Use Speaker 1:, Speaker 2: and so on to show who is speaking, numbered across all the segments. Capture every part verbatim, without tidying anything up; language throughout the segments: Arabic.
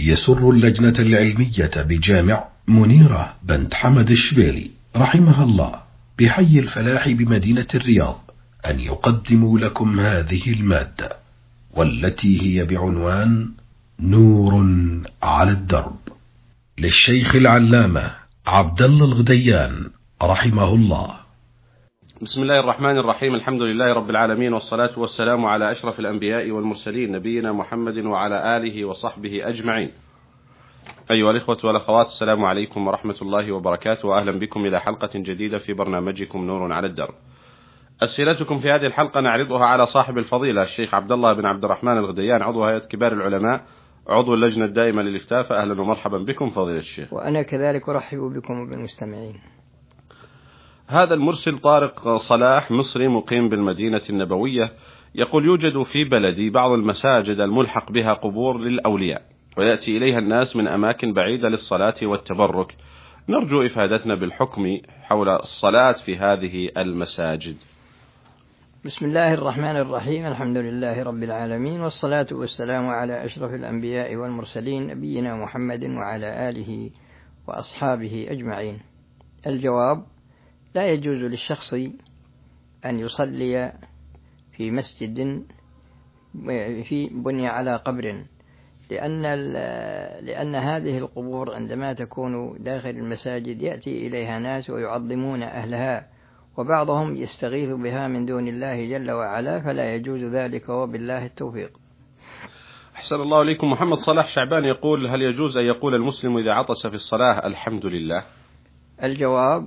Speaker 1: يسر اللجنة العلمية بجامع منيرة بنت حمد الشبيلي رحمها الله بحي الفلاح بمدينة الرياض أن يقدموا لكم هذه المادة، والتي هي بعنوان نور على الدرب، للشيخ العلامة عبد الله الغديان رحمه الله.
Speaker 2: بسم الله الرحمن الرحيم. الحمد لله رب العالمين، والصلاة والسلام على أشرف الأنبياء والمرسلين نبينا محمد وعلى آله وصحبه أجمعين. أيها الإخوة والأخوات، السلام عليكم ورحمة الله وبركاته، وأهلا بكم إلى حلقة جديدة في برنامجكم نور على الدرب. أسئلتكم في هذه الحلقة نعرضها على صاحب الفضيلة الشيخ عبد الله بن عبد الرحمن الغديان، عضو هيئة كبار العلماء، عضو اللجنة الدائمة للإفتاء. فأهلا ومرحبا بكم فضيلة الشيخ.
Speaker 3: وأنا كذلك أرحب بكم وبالمستمعين.
Speaker 2: هذا المرسل طارق صلاح مصري مقيم بالمدينة النبوية يقول: يوجد في بلدي بعض المساجد الملحق بها قبور للأولياء، ويأتي إليها الناس من أماكن بعيدة للصلاة والتبرك. نرجو إفادتنا بالحكم حول الصلاة في هذه المساجد.
Speaker 3: بسم الله الرحمن الرحيم. الحمد لله رب العالمين، والصلاة والسلام على أشرف الأنبياء والمرسلين نبينا محمد وعلى آله وأصحابه أجمعين. الجواب: لا يجوز للشخص أن يصلي في مسجد في بني على قبر، لأن لأن هذه القبور عندما تكون داخل المساجد يأتي إليها ناس ويعظمون أهلها، وبعضهم يستغيث بها من دون الله جل وعلا، فلا يجوز ذلك، وبالله التوفيق.
Speaker 2: أحسن الله إليكم. محمد صلاح شعبان يقول: هل يجوز أن يقول المسلم إذا عطس في الصلاة الحمد لله؟
Speaker 3: الجواب: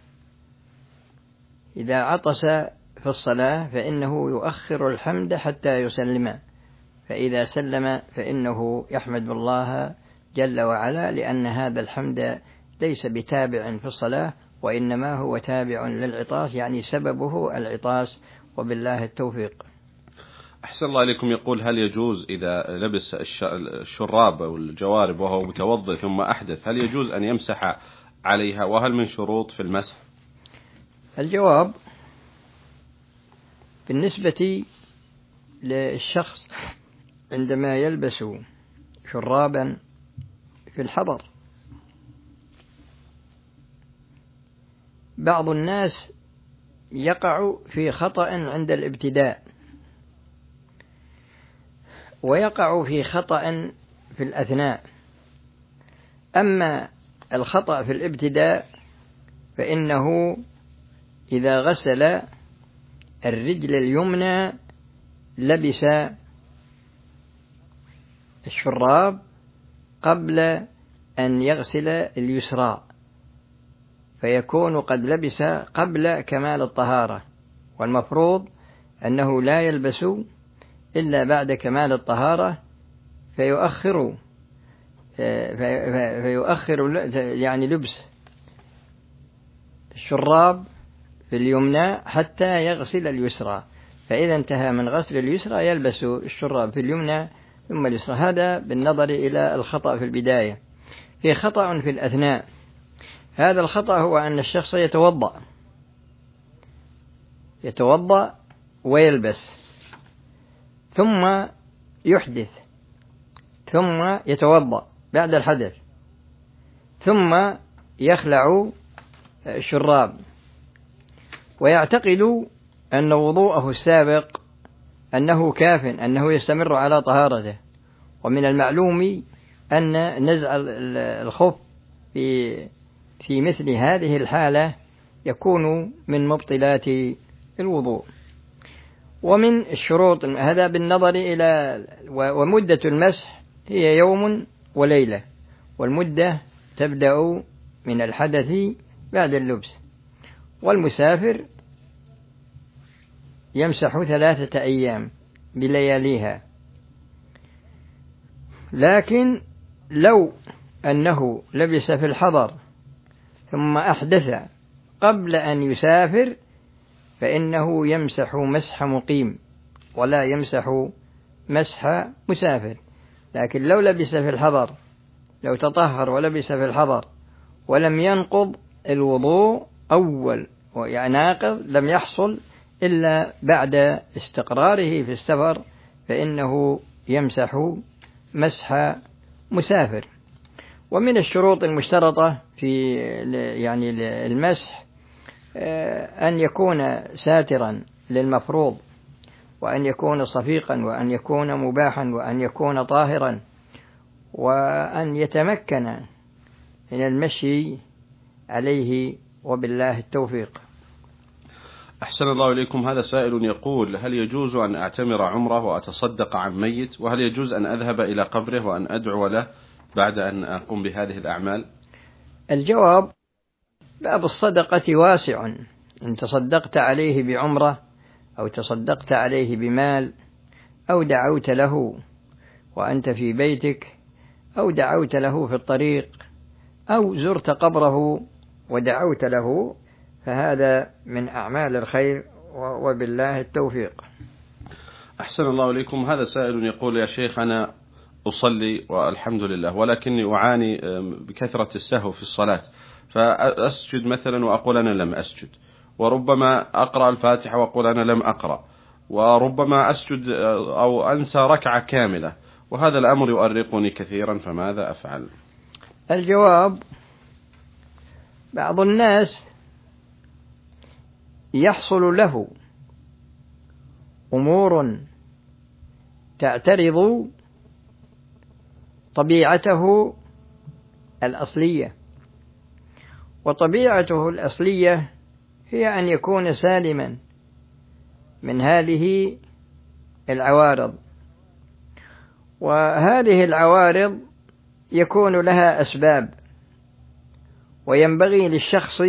Speaker 3: إذا عطس في الصلاة فإنه يؤخر الحمد حتى يسلم، فإذا سلم فإنه يحمد الله جل وعلا، لأن هذا الحمد ليس بتابع في الصلاة، وإنما هو تابع للعطاس، يعني سببه العطاس، وبالله التوفيق.
Speaker 2: أحسن الله إليكم. يقول: هل يجوز إذا لبس الشراب أو الجوارب وهو متوضئ ثم أحدث، هل يجوز أن يمسح عليها، وهل من شروط في المسح؟
Speaker 3: الجواب: بالنسبة للشخص عندما يلبس شرابا في الحضر، بعض الناس يقع في خطأ عند الابتداء، ويقع في خطأ في الأثناء. أما الخطأ في الابتداء فإنه إذا غسل الرجل اليمنى لبس الشراب قبل أن يغسل اليسرى، فيكون قد لبس قبل كمال الطهارة، والمفروض أنه لا يلبس إلا بعد كمال الطهارة، فيؤخر فيؤخر يعني لبس الشراب في اليمنى حتى يغسل اليسرى، فإذا انتهى من غسل اليسرى يلبس الشراب في اليمنى ثم اليسرى. هذا بالنظر إلى الخطأ في البداية. في خطأ في الأثناء، هذا الخطأ هو أن الشخص يتوضأ يتوضأ ويلبس، ثم يحدث، ثم يتوضأ بعد الحدث، ثم يخلع الشراب، ويعتقد أن وضوءه السابق أنه كاف، أنه يستمر على طهارته. ومن المعلوم أن نزع الخف في في مثل هذه الحالة يكون من مبطلات الوضوء. ومن الشروط هذا بالنظر إلى ومدة المسح هي يوم وليلة، والمدة تبدأ من الحدث بعد اللبس. والمسافر يمسح ثلاثة أيام بلياليها. لكن لو أنه لبس في الحضر ثم أحدث قبل أن يسافر فإنه يمسح مسح مقيم ولا يمسح مسح مسافر. لكن لو لبس في الحضر، لو تطهر ولبس في الحضر ولم ينقض الوضوء أول، يعني ناقض لم يحصل إلا بعد استقراره في السفر، فإنه يمسح مسح مسافر. ومن الشروط المشترطة في يعني المسح أن يكون ساترا للمفروض، وأن يكون صفيقا، وأن يكون مباحا، وأن يكون طاهرا، وأن يتمكن من المشي عليه، وبالله التوفيق.
Speaker 2: أحسن الله إليكم. هذا سائل يقول: هل يجوز أن أعتمر عمره وأتصدق عن ميت؟ وهل يجوز أن أذهب إلى قبره وأن أدعو له بعد أن أقوم بهذه الأعمال؟
Speaker 3: الجواب: باب الصدقة واسع. إن تصدقت عليه بعمرة، أو تصدقت عليه بمال، أو دعوت له وأنت في بيتك، أو دعوت له في الطريق، أو زرت قبره ودعوت له، فهذا من أعمال الخير، وبالله التوفيق.
Speaker 2: أحسن الله إليكم. هذا سائل يقول: يا شيخ، أنا أصلي والحمد لله، ولكني أعاني بكثرة السهو في الصلاة، فأسجد مثلا وأقول أنا لم أسجد، وربما أقرأ الفاتحة وأقول أنا لم أقرأ، وربما أسجد أو أنسى ركعة كاملة، وهذا الأمر يؤرقني كثيرا، فماذا أفعل؟
Speaker 3: الجواب: بعض الناس يحصل له أمور تعترض طبيعته الأصلية، وطبيعته الأصلية هي أن يكون سالما من هذه العوارض، وهذه العوارض يكون لها أسباب، وينبغي للشخص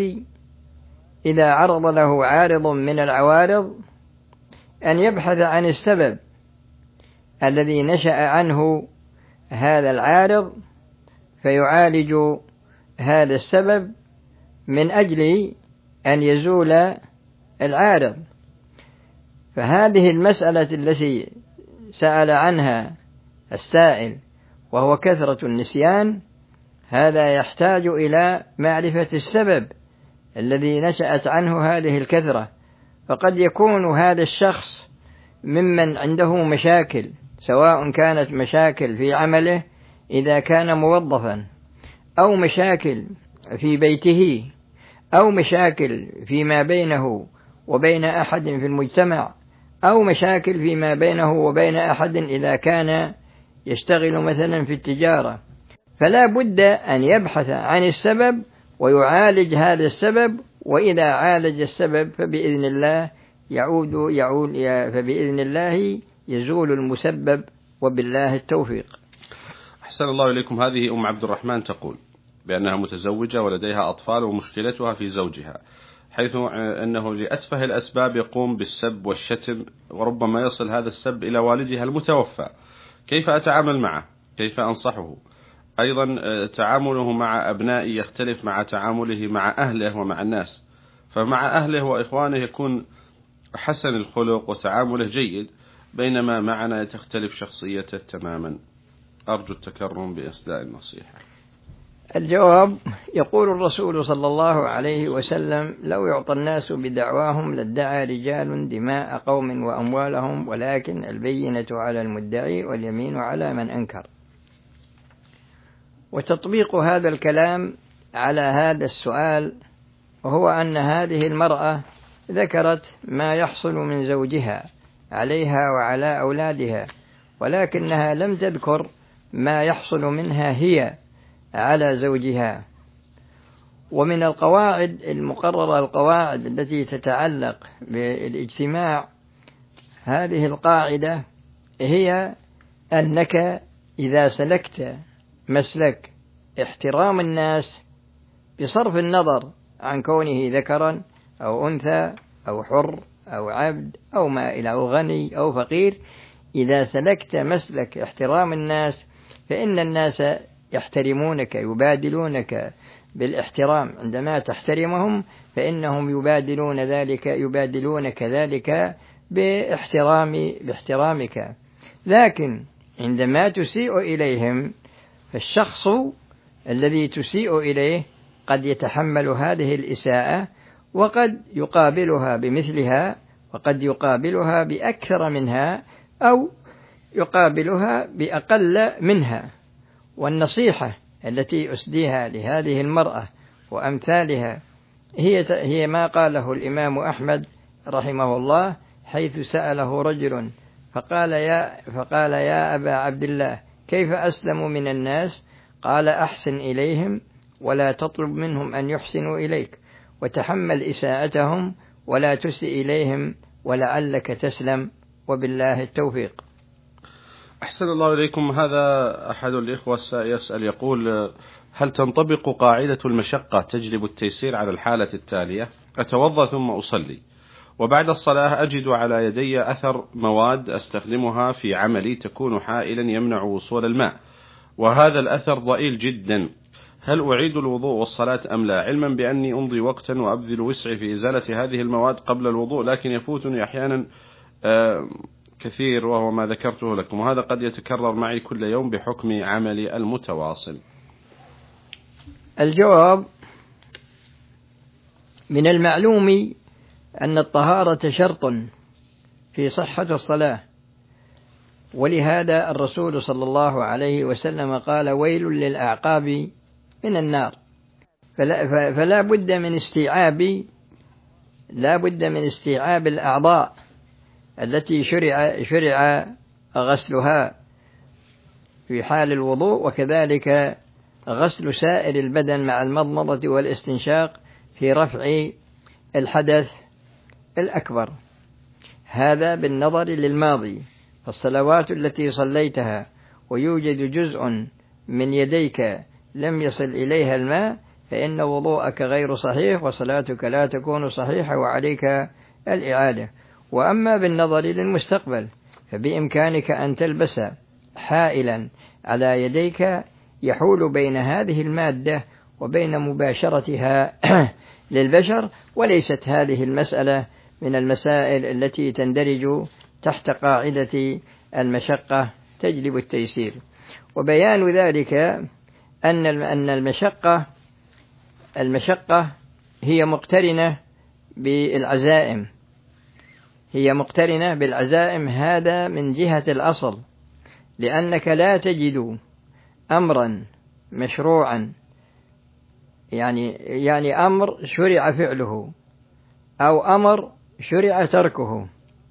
Speaker 3: إذا عرض له عارض من العوارض أن يبحث عن السبب الذي نشأ عنه هذا العارض، فيعالج هذا السبب من أجل أن يزول العارض. فهذه المسألة التي سأل عنها السائل، وهو كثرة النسيان، هذا يحتاج إلى معرفة السبب الذي نشأت عنه هذه الكثرة. فقد يكون هذا الشخص ممن عنده مشاكل، سواء كانت مشاكل في عمله إذا كان موظفا، أو مشاكل في بيته، أو مشاكل فيما بينه وبين أحد في المجتمع، أو مشاكل فيما بينه وبين أحد إذا كان يشتغل مثلا في التجارة. فلا بد أن يبحث عن السبب ويعالج هذا السبب، وإذا عالج السبب فبإذن الله يعود يعود فبإذن الله يزول المسبب، وبالله التوفيق.
Speaker 2: أحسن الله إليكم. هذه أم عبد الرحمن تقول بأنها متزوجة ولديها أطفال، ومشكلتها في زوجها، حيث أنه لأتفه الأسباب يقوم بالسب والشتم، وربما يصل هذا السب إلى والدها المتوفى. كيف أتعامل معه؟ كيف أنصحه؟ أيضا تعامله مع أبنائي يختلف مع تعامله مع أهله ومع الناس، فمع أهله وإخوانه يكون حسن الخلق وتعامله جيد، بينما معنا تختلف شخصيته تماما. أرجو التكرم بإسداء النصيحة.
Speaker 3: الجواب: يقول الرسول صلى الله عليه وسلم: لو يعطى الناس بدعواهم لادعى رجال دماء قوم وأموالهم، ولكن البينة على المدعي واليمين على من أنكر. وتطبيق هذا الكلام على هذا السؤال، وهو أن هذه المرأة ذكرت ما يحصل من زوجها عليها وعلى أولادها، ولكنها لم تذكر ما يحصل منها هي على زوجها. ومن القواعد المقررة، القواعد التي تتعلق بالاجتماع، هذه القاعدة هي أنك إذا سلكت مسلك احترام الناس بصرف النظر عن كونه ذكرا أو أنثى أو حر أو عبد أو مائل أو غني أو فقير، إذا سلكت مسلك احترام الناس فإن الناس يحترمونك، يبادلونك بالاحترام. عندما تحترمهم فإنهم يبادلون ذلك يبادلونك ذلك باحترام باحترامك. لكن عندما تسيء إليهم، فالشخص الذي تسيء إليه قد يتحمل هذه الإساءة، وقد يقابلها بمثلها، وقد يقابلها بأكثر منها، أو يقابلها بأقل منها. والنصيحة التي أسديها لهذه المرأة وأمثالها هي هي ما قاله الإمام أحمد رحمه الله حيث سأله رجل فقال يا فقال يا أبا عبد الله كيف أسلم من الناس؟ قال أحسن إليهم ولا تطلب منهم أن يحسنوا إليك، وتحمل إساءتهم ولا تسئ إليهم ولعلك تسلم، وبالله التوفيق.
Speaker 2: أحسن الله إليكم. هذا أحد الإخوة يسأل يقول: هل تنطبق قاعدة المشقة تجلب التيسير على الحالة التالية؟ أتوضأ ثم أصلي، وبعد الصلاة أجد على يدي أثر مواد أستخدمها في عملي تكون حائلا يمنع وصول الماء، وهذا الأثر ضئيل جدا، هل أعيد الوضوء والصلاة أم لا؟ علما بأني أمضي وقتا وأبذل وسعي في إزالة هذه المواد قبل الوضوء، لكن يفوتني أحيانا آه كثير وهو ما ذكرته لكم، وهذا قد يتكرر معي كل يوم بحكم عملي المتواصل.
Speaker 3: الجواب: من المعلوم أن الطهارة شرط في صحة الصلاة، ولهذا الرسول صلى الله عليه وسلم قال: ويل للأعقاب من النار. فلا, فلا بد من استيعاب لا بد من استيعاب الأعضاء التي شرع شرع غسلها في حال الوضوء، وكذلك غسل سائر البدن مع المضمضة والاستنشاق في رفع الحدث الأكبر. هذا بالنظر للماضي، فالصلوات التي صليتها ويوجد جزء من يديك لم يصل إليها الماء فإن وضوءك غير صحيح وصلاتك لا تكون صحيحة وعليك الإعادة. وأما بالنظر للمستقبل فبإمكانك أن تلبس حائلا على يديك يحول بين هذه المادة وبين مباشرتها للبشر، وليست هذه المسألة من المسائل التي تندرج تحت قاعدة المشقة تجلب التيسير. وبيان ذلك أن أن المشقة المشقة هي مقترنة بالعزائم هي مقترنة بالعزائم هذا من جهة الأصل، لأنك لا تجد أمرا مشروعا يعني يعني أمر شرع فعله أو أمر شرع تركه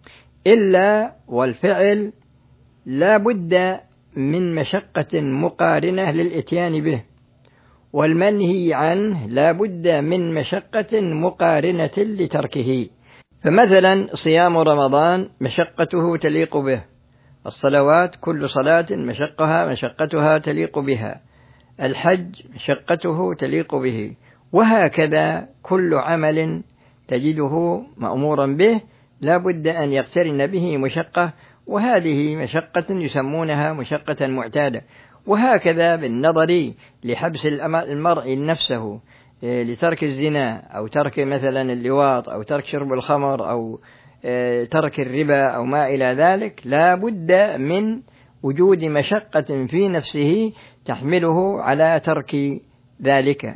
Speaker 3: إلا والفعل لا بد من مشقة مقارنة للإتيان به، والمنهي عنه لا بد من مشقة مقارنة لتركه. فمثلا صيام رمضان مشقته تليق به، الصلوات كل صلاة مشقها مشقتها تليق بها، الحج مشقته تليق به، وهكذا كل عمل تجده مأمورا به لا بد أن يقترن به مشقة، وهذه مشقة يسمونها مشقة معتادة. وهكذا بالنظر لحبس المرء نفسه لترك الزنا أو ترك مثلا اللواط أو ترك شرب الخمر أو ترك الربا أو ما إلى ذلك، لا بد من وجود مشقة في نفسه تحمله على ترك ذلك.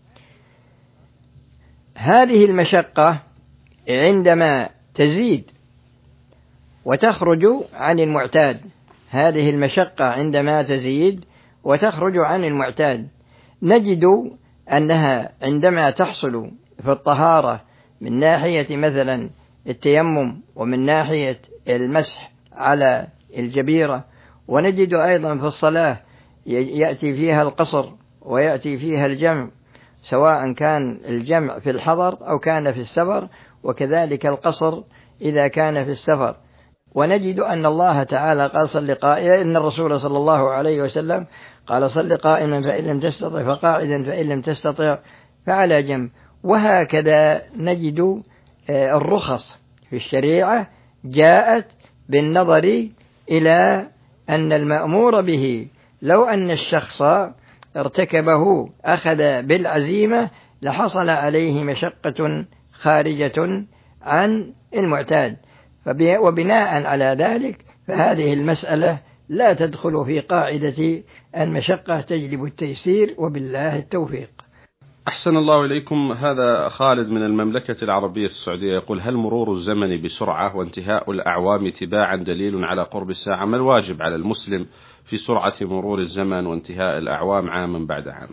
Speaker 3: هذه المشقة عندما تزيد وتخرج عن المعتاد هذه المشقة عندما تزيد وتخرج عن المعتاد نجد أنها عندما تحصل في الطهارة من ناحية مثلا التيمم ومن ناحية المسح على الجبيرة، ونجد أيضا في الصلاة يأتي فيها القصر ويأتي فيها الجمع، سواء كان الجمع في الحضر أو كان في السفر، وكذلك القصر إذا كان في السفر. ونجد أن الله تعالى قال صل قائما، إن الرسول صلى الله عليه وسلم قال صل قائما فإن لم تستطع فقاعدا فإن لم تستطع فعلى جنب. وهكذا نجد الرخص في الشريعة جاءت بالنظر إلى أن المأمور به لو أن الشخص ارتكبه أخذ بالعزيمة لحصل عليه مشقة خارجة عن المعتاد، وبناء على ذلك فهذه المسألة لا تدخل في قاعدة المشقة تجلب التيسير، وبالله التوفيق.
Speaker 2: أحسن الله إليكم. هذا خالد من المملكة العربية السعودية يقول: هل مرور الزمن بسرعة وانتهاء الأعوام تباعا دليل على قرب الساعة؟ ما الواجب على المسلم في سرعة مرور الزمن وانتهاء الأعوام عاما بعد عام؟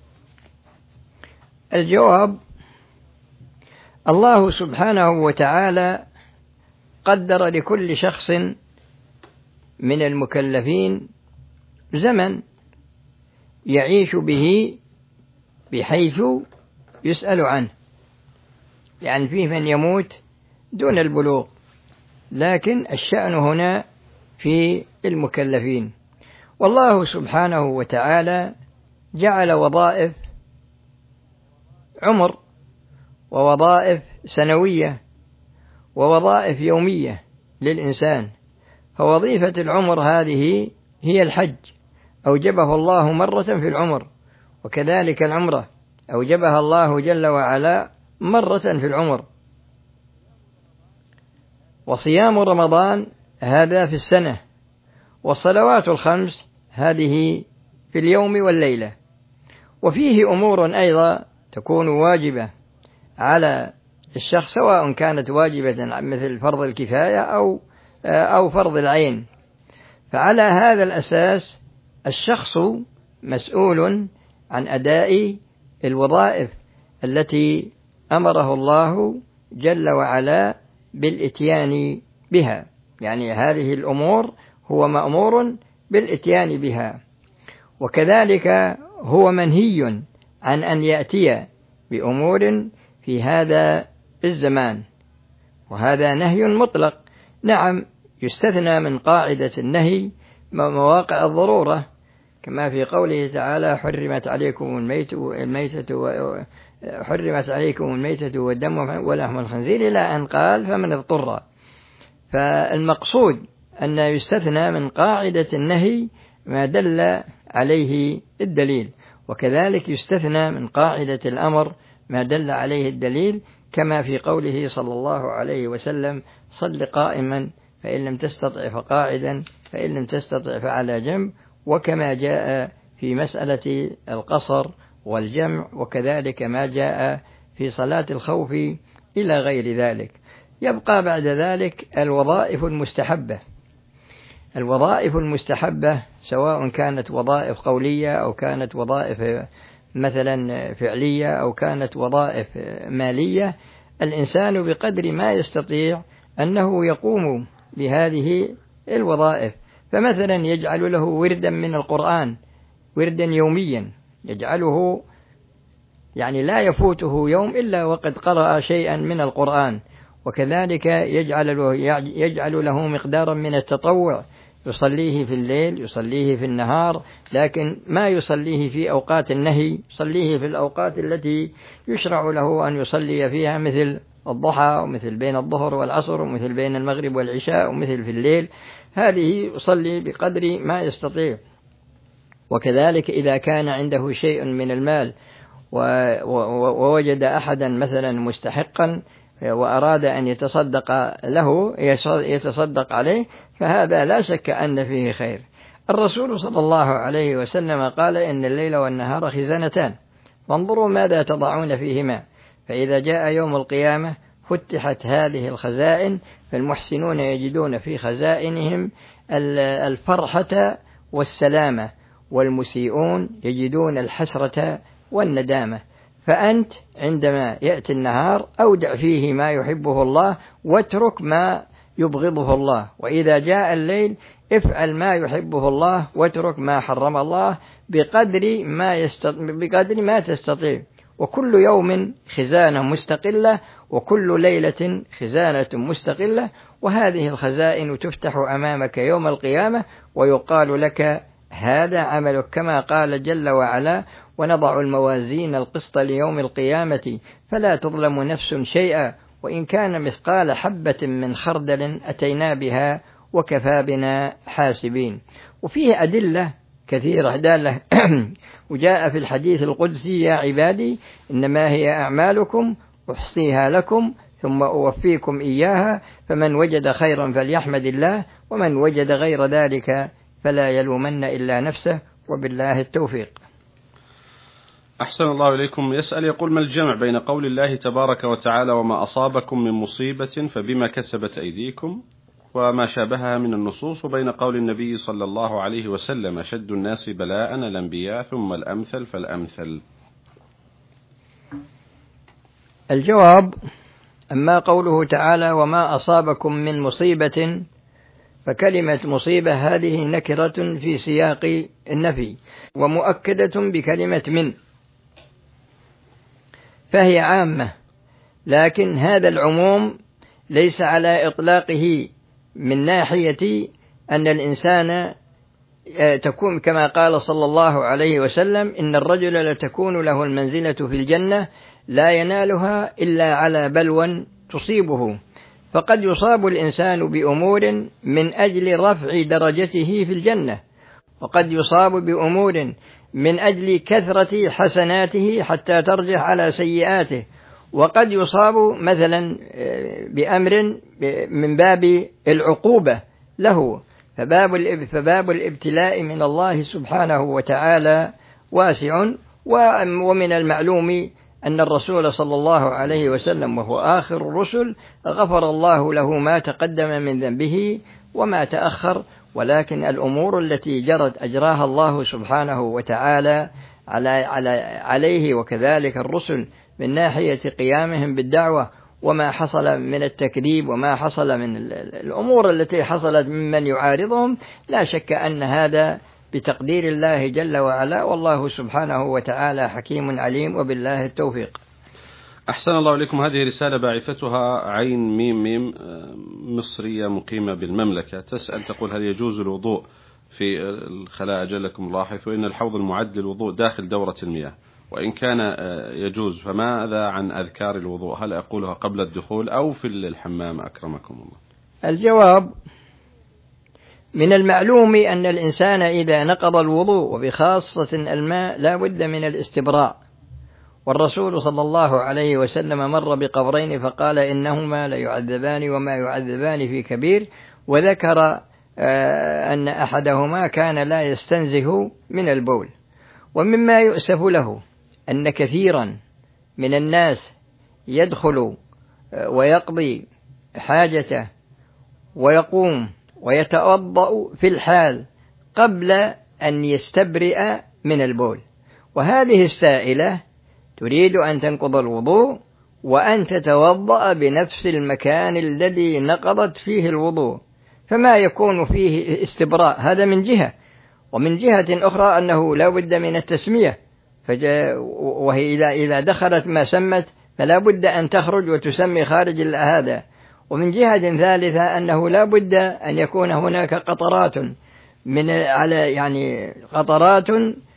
Speaker 3: الجواب: الله سبحانه وتعالى قدر لكل شخص من المكلفين زمن يعيش به بحيث يسأل عنه، يعني فيه من يموت دون البلوغ، لكن الشأن هنا في المكلفين. والله سبحانه وتعالى جعل وظائف عمر ووظائف سنوية ووظائف يومية للإنسان. فوظيفة العمر هذه هي الحج، أوجبه الله مرة في العمر، وكذلك العمرة أوجبها الله جل وعلا مرة في العمر. وصيام رمضان هذا في السنة، والصلوات الخمس هذه في اليوم والليلة. وفيه أمور أيضا تكون واجبة على الشخص، سواء كانت واجبة مثل فرض الكفاية أو أو فرض العين. فعلى هذا الأساس الشخص مسؤول عن أداء الوظائف التي أمره الله جل وعلا بالإتيان بها، يعني هذه الأمور هو مأمور بالإتيان بها. وكذلك هو منهي عن أن يأتي بأمور في هذا الزمان، وهذا نهي مطلق. نعم، يستثنى من قاعدة النهي مواقع الضرورة، كما في قوله تعالى: حرمت عليكم الميتة حرمت عليكم الميتة والدم ولحم الخنزير، إلى أن قال: فمن اضطر. فالمقصود أن يستثنى من قاعدة النهي ما دل عليه الدليل، وكذلك يستثنى من قاعدة الأمر ما دل عليه الدليل، كما في قوله صلى الله عليه وسلم: صل قائما فإن لم تستطع فقاعدا فإن لم تستطع فعلى جنب، وكما جاء في مسألة القصر والجمع، وكذلك ما جاء في صلاة الخوف إلى غير ذلك. يبقى بعد ذلك الوظائف المستحبة. الوظائف المستحبة سواء كانت وظائف قولية أو كانت وظائف مثلا فعلية أو كانت وظائف مالية، الإنسان بقدر ما يستطيع أنه يقوم بهذه الوظائف. فمثلا يجعل له وردا من القرآن، وردا يوميا يجعله، يعني لا يفوته يوم إلا وقد قرأ شيئا من القرآن. وكذلك يجعل له, يجعل له مقدارا من التطوع، يصليه في الليل يصليه في النهار، لكن ما يصليه في أوقات النهي يصليه في الأوقات التي يشرع له أن يصلي فيها، مثل الضحى ومثل بين الظهر والعصر ومثل بين المغرب والعشاء ومثل في الليل. هذه يصلي بقدر ما يستطيع. وكذلك إذا كان عنده شيء من المال ووجد أحدا مثلا مستحقا وأراد أن يتصدق له يتصدق عليه، فهذا لا شك أن فيه خير. الرسول صلى الله عليه وسلم قال: إن الليل والنهار خزانتان، فانظروا ماذا تضعون فيهما، فإذا جاء يوم القيامة فتحت هذه الخزائن، فالمحسنون يجدون في خزائنهم الفرحة والسلامة، والمسيئون يجدون الحسرة والندامة. فأنت عندما يأتي النهار أودع فيه ما يحبه الله واترك ما يبغضه الله، وإذا جاء الليل افعل ما يحبه الله واترك ما حرم الله بقدر ما, يستط... بقدر ما تستطيع. وكل يوم خزانة مستقلة، وكل ليلة خزانة مستقلة، وهذه الخزائن تفتح أمامك يوم القيامة ويقال لك: هذا عملك، كما قال جل وعلا: ونضع الموازين القسط ليوم القيامة فلا تظلم نفس شيئا وإن كان مثقال حبة من خردل أتينا بها وكفى بنا حاسبين. وفيه أدلة كثيرة دالة وجاء في الحديث القدسي: يا عبادي إنما هي أعمالكم أحصيها لكم ثم أوفيكم إياها، فمن وجد خيرا فليحمد الله ومن وجد غير ذلك فلا يلومن إلا نفسه، وبالله التوفيق.
Speaker 2: أحسن الله إليكم. يسأل يقول: ما الجمع بين قول الله تبارك وتعالى وما أصابكم من مصيبة فبما كسبت أيديكم وما شابهها من النصوص، وبين قول النبي صلى الله عليه وسلم: أشد الناس بلاء الأنبياء ثم الأمثل فالأمثل؟
Speaker 3: الجواب: أما قوله تعالى وما أصابكم من مصيبة، فكلمة مصيبة هذه نكرة في سياق النفي ومؤكدة بكلمة من، فهي عامة، لكن هذا العموم ليس على إطلاقه من ناحية أن الإنسان تكون كما قال صلى الله عليه وسلم: إن الرجل لتكون له المنزلة في الجنة لا ينالها إلا على بلوى تصيبه. فقد يصاب الإنسان بأمور من أجل رفع درجته في الجنة، وقد يصاب بأمور من أجل كثرة حسناته حتى ترجح على سيئاته، وقد يصاب مثلا بأمر من باب العقوبة له. فباب فباب الابتلاء من الله سبحانه وتعالى واسع، ومن المعلوم أن الرسول صلى الله عليه وسلم وهو آخر الرسل غفر الله له ما تقدم من ذنبه وما تأخر، ولكن الأمور التي جرت أجراها الله سبحانه وتعالى على على عليه وكذلك الرسل من ناحية قيامهم بالدعوة، وما حصل من التكذيب وما حصل من الأمور التي حصلت ممن يعارضهم، لا شك أن هذا بتقدير الله جل وعلا، والله سبحانه وتعالى حكيم عليم، وبالله التوفيق.
Speaker 2: أحسن الله إليكم. هذه رسالة باعثتها عين ميم ميم، مصرية مقيمة بالمملكة، تسأل تقول: هل يجوز الوضوء في الخلاء أجلكم الله، حيث إن الحوض المعد للوضوء داخل دورة المياه، وإن كان يجوز فماذا عن أذكار الوضوء؟ هل أقولها قبل الدخول أو في الحمام أكرمكم الله؟
Speaker 3: الجواب: من المعلوم أن الإنسان إذا نقض الوضوء وبخاصة الماء لا بد من الاستبراء، والرسول صلى الله عليه وسلم مر بقبرين فقال: إنهما ليعذبان وما يعذبان في كبير، وذكر أن أحدهما كان لا يستنزه من البول. ومما يؤسف له أن كثيرا من الناس يدخل ويقضي حاجته ويقوم ويتوضأ في الحال قبل أن يستبرئ من البول، وهذه السائلة تريد أن تنقض الوضوء وأن تتوضأ بنفس المكان الذي نقضت فيه الوضوء، فما يكون فيه استبراء هذا من جهة، ومن جهة أخرى أنه لا بد من التسمية، وهي إذا إذا دخلت ما سمت فلا بد أن تخرج وتسمي خارج هذا. ومن جهة ثالثة أنه لا بد أن يكون هناك قطرات من على يعني قطرات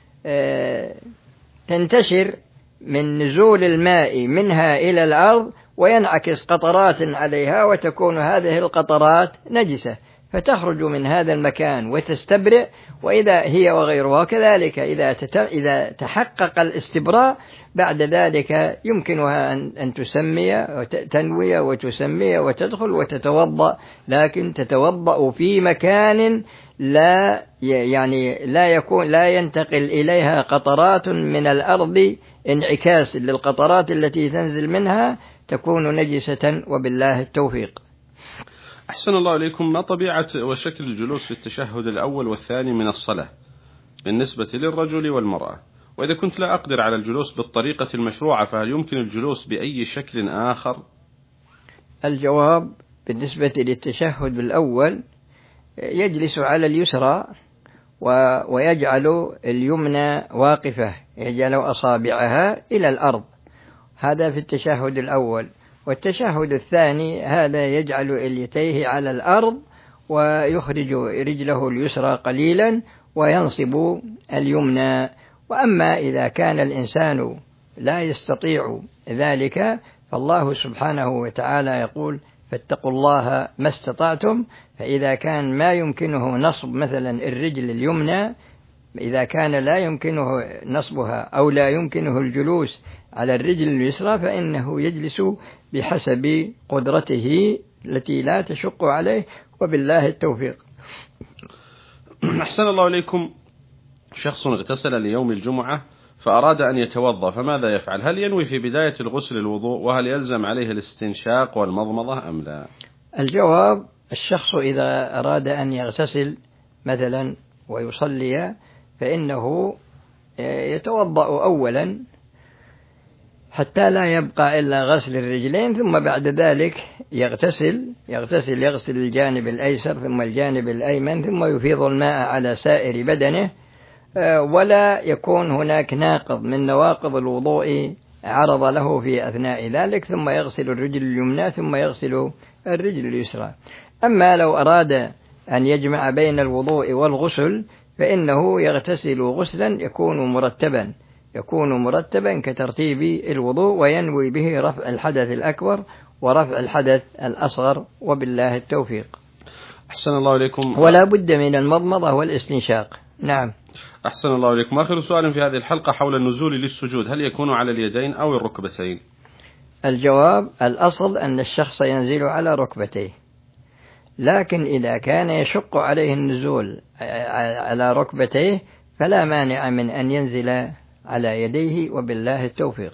Speaker 3: تنتشر من نزول الماء منها إلى الأرض وينعكس قطرات عليها، وتكون هذه القطرات نجسة فتخرج من هذا المكان وتستبرئ، وإذا هي وغيرها كذلك إذا إذا تحقق الاستبراء بعد ذلك يمكنها أن تسمي تنوي وتسمي وتدخل وتتوضأ، لكن تتوضأ في مكان لا يعني لا يكون لا ينتقل إليها قطرات من الأرض انعكاس للقطرات التي تنزل منها، تكون نجسة، وبالله التوفيق.
Speaker 2: أحسن الله إليكم. ما طبيعة وشكل الجلوس في التشهد الأول والثاني من الصلاة بالنسبة للرجل والمرأة؟ وإذا كنت لا أقدر على الجلوس بالطريقة المشروعة فهل يمكن الجلوس بأي شكل آخر؟
Speaker 3: الجواب: بالنسبة للتشهد الأول يجلس على اليسرى ويجعل اليمنى واقفة، يجعل أصابعها إلى الأرض، هذا في التشهد الأول. والتشهد الثاني هذا يجعل اليتيه على الأرض ويخرج رجله اليسرى قليلا وينصب اليمنى. وأما إذا كان الإنسان لا يستطيع ذلك فالله سبحانه وتعالى يقول: فاتقوا الله ما استطعتم. فإذا كان ما يمكنه نصب مثلا الرجل اليمنى، إذا كان لا يمكنه نصبها أو لا يمكنه الجلوس على الرجل اليسرى فإنه يجلس بحسب قدرته التي لا تشق عليه، وبالله التوفيق.
Speaker 2: أحسن الله إليكم. شخص اغتسل ليوم الجمعة فأراد أن يتوضأ فماذا يفعل؟ هل ينوي في بداية الغسل الوضوء، وهل يلزم عليه الاستنشاق والمضمضة أم لا؟
Speaker 3: الجواب: الشخص إذا أراد أن يغتسل مثلا ويصلي فإنه يتوضأ أولا حتى لا يبقى إلا غسل الرجلين، ثم بعد ذلك يغتسل يغتسل يغسل الجانب الأيسر ثم الجانب الأيمن، ثم يفيض الماء على سائر بدنه، ولا يكون هناك ناقض من نواقض الوضوء عرض له في أثناء ذلك، ثم يغسل الرجل اليمنى ثم يغسل الرجل اليسرى. أما لو أراد أن يجمع بين الوضوء والغسل فإنه يغتسل غسلا يكون مرتبا يكون مرتبا كترتيب الوضوء، وينوي به رفع الحدث الأكبر ورفع الحدث الأصغر، وبالله التوفيق.
Speaker 2: أحسن الله إليكم.
Speaker 3: ولا بد من المضمضة والاستنشاق. نعم.
Speaker 2: أحسن الله إليكم. آخر سؤال في هذه الحلقة حول النزول للسجود، هل يكون على اليدين أو الركبتين؟
Speaker 3: الجواب: الأصل أن الشخص ينزل على ركبتيه، لكن إذا كان يشق عليه النزول على ركبتيه فلا مانع من أن ينزل على يديه، وبالله التوفيق.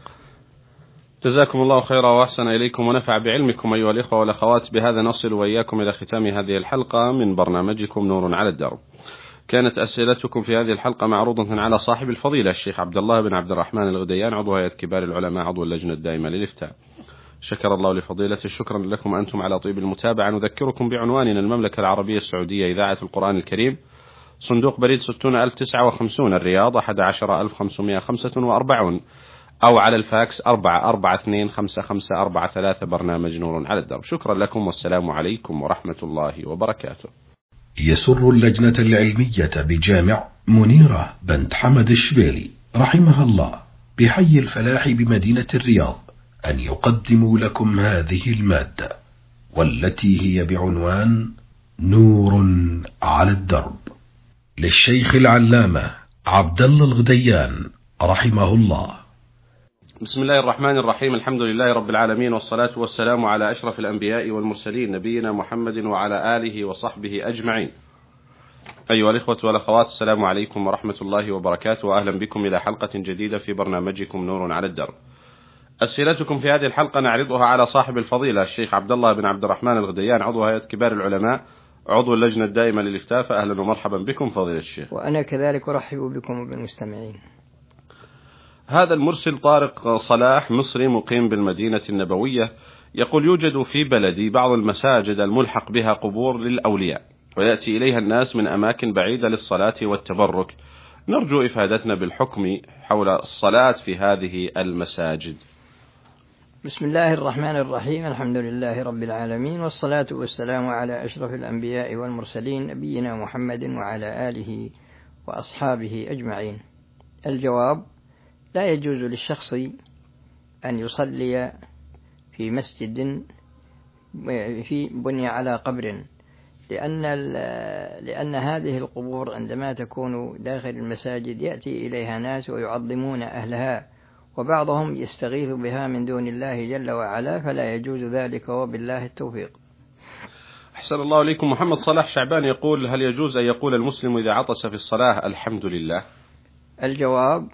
Speaker 2: جزاكم الله خيرا وأحسن إليكم ونفع بعلمكم أيها الإخوة والأخوات. بهذا نصل وإياكم إلى ختام هذه الحلقة من برنامجكم نور على الدرب. كانت أسئلتكم في هذه الحلقة معروضة على صاحب الفضيلة الشيخ عبد الله بن عبد الرحمن الغديان، عضو هيئة كبار العلماء، عضو اللجنة الدائمة للإفتاء. شكر الله لفضيلته. شكرا لكم أنتم على طيب المتابعة. نذكركم بعنواننا: المملكة العربية السعودية، إذاعة القرآن الكريم، صندوق بريد ستون ألف وتسعة وخمسين، الرياض أحد عشر ألف وخمسمائة وخمسة وأربعين، أو على الفاكس أربعة أربعة اثنين خمسة خمسة أربعة ثلاثة. برنامج نور على الدرب. شكرا لكم والسلام عليكم ورحمة الله وبركاته.
Speaker 1: يسر اللجنة العلمية بجامع منيرة بنت حمد الشبيلي رحمها الله بحي الفلاح بمدينة الرياض أن يقدموا لكم هذه المادة، والتي هي بعنوان نور على الدرب، للشيخ العلامة عبد الله الغديان رحمه الله.
Speaker 2: بسم الله الرحمن الرحيم. الحمد لله رب العالمين، والصلاة والسلام على أشرف الأنبياء والمرسلين، نبينا محمد وعلى آله وصحبه أجمعين. أيها الإخوة والأخوات، السلام عليكم ورحمة الله وبركاته، وأهلا بكم إلى حلقة جديدة في برنامجكم نور على الدرب. أسئلتكم في هذه الحلقة نعرضها على صاحب الفضيلة الشيخ عبد الله بن عبد الرحمن الغديان، عضو هيئة كبار العلماء، عضو اللجنة الدائمة للإفتاء. فأهلا ومرحبا بكم فضيلة الشيخ.
Speaker 3: وأنا كذلك أرحب بكم وبالمستمعين.
Speaker 2: هذا المرسل طارق صلاح، مصري مقيم بالمدينة النبوية، يقول: يوجد في بلدي بعض المساجد الملحق بها قبور للأولياء، ويأتي إليها الناس من أماكن بعيدة للصلاة والتبرك. نرجو إفادتنا بالحكم حول الصلاة في هذه المساجد.
Speaker 3: بسم الله الرحمن الرحيم. الحمد لله رب العالمين، والصلاة والسلام على أشرف الأنبياء والمرسلين، نبينا محمد وعلى آله وأصحابه أجمعين. الجواب: لا يجوز للشخص أن يصلي في مسجد في بني على قبر، لأن لأن هذه القبور عندما تكون داخل المساجد يأتي إليها ناس ويعظمون أهلها، وبعضهم يستغيث بها من دون الله جل وعلا، فلا يجوز ذلك، وبالله التوفيق.
Speaker 2: أحسن الله إليكم. محمد صلاح شعبان يقول: هل يجوز أن يقول المسلم إذا عطس في الصلاة الحمد لله؟
Speaker 3: الجواب: